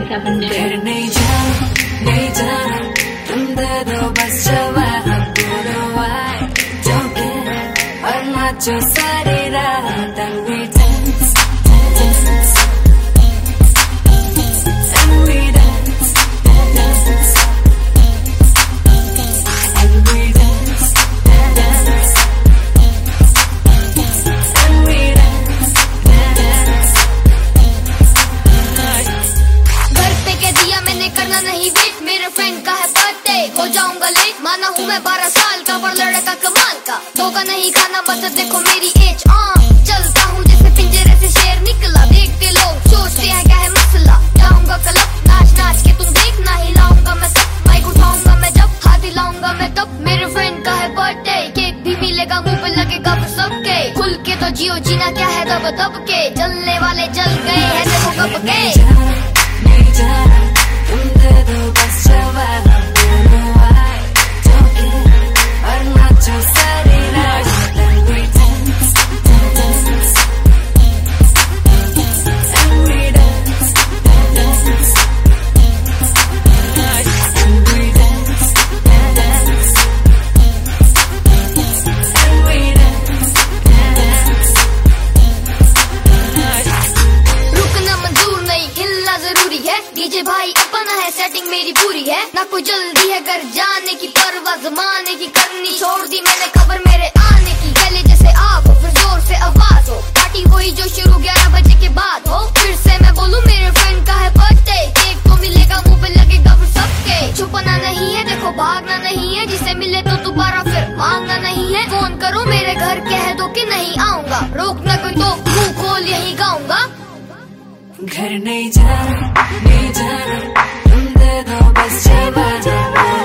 7 घर नहीं जाना तुम दे दो बस जवाब don't care और नाचो सारी रात and we dance and we dance and we dance and we dance घर पे कह दिया मैंने करना नहीं वेट, मेरे फ्रेंड का है बर्थडे हो जाऊंगा लेट। माना हूँ मैं 12 साल का पर लड़का कमाल का, धोखा नहीं खाना मत देखो मेरी एज। चलता हूँ जैसे पिंजरे से शेर निकला, देखते लोग सोचते हैं क्या है मसला। जाऊंगा क्लब नाच नाच के तुम देखना, हिलाऊंगा मैं सब, माइक उठाऊंगा मैं जब, हाथ हिलाऊंगा मैं तब। मेरे फ्रेंड का है बर्थडे, केक भी मिलेगा, मुंह पे लगेगा वो सबके। खुल के तो जियो, जीना क्या है दब दब के, जलने वाले जल गए हैं देखो कब के। नहीं जाना तुम दे दो बस जवाब don't care और नाचो सारी रात and we dance and we dance and we dance and we dance। रुकना मंजूर नहीं, हिलना जरूरी है, डीजे भाई अपना है, सेटिंग मेरी पूरी है। ना कोई जल्दी है घर जाने की, परवाह जमाने की करनी छोड़ दी मैंने, खबर मेरे आने की। पहले जैसे आग हो फिर जोर से आवाज हो, पार्टी हुई जो शुरू 11 बजे के बाद हो। फिर से मैं बोलूं मेरे फ्रेंड का है बर्थडे, केक तो मिलेगा, मुंह पे लगेगा फिर सबके। छुपना नहीं है देखो, भागना नहीं है, जिसे मिले तो दोबारा फिर मांगना नहीं है। फोन करो मेरे घर, कह दो कि नहीं आऊंगा, रोकना कोई तो मुंह खोल यही गाऊंगा। घर नहीं जाना तुम दे दो बस जवाब